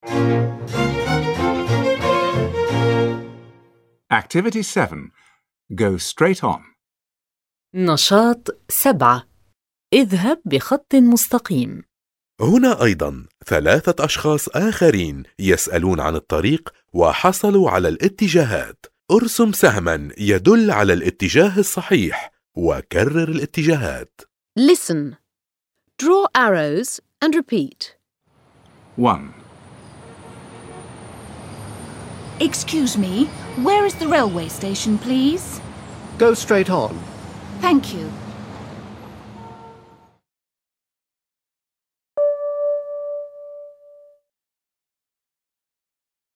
Activity 7. Go straight on. نشاط 7. اذهب بخط مستقيم. هنا أيضا 3 أشخاص آخرين يسألون عن الطريق وحصلوا على الاتجاهات. ارسم سهما يدل على الاتجاه الصحيح وكرر الاتجاهات. Listen. Draw arrows and repeat. 1. Excuse me, where is the railway station, please? Go straight on. Thank you.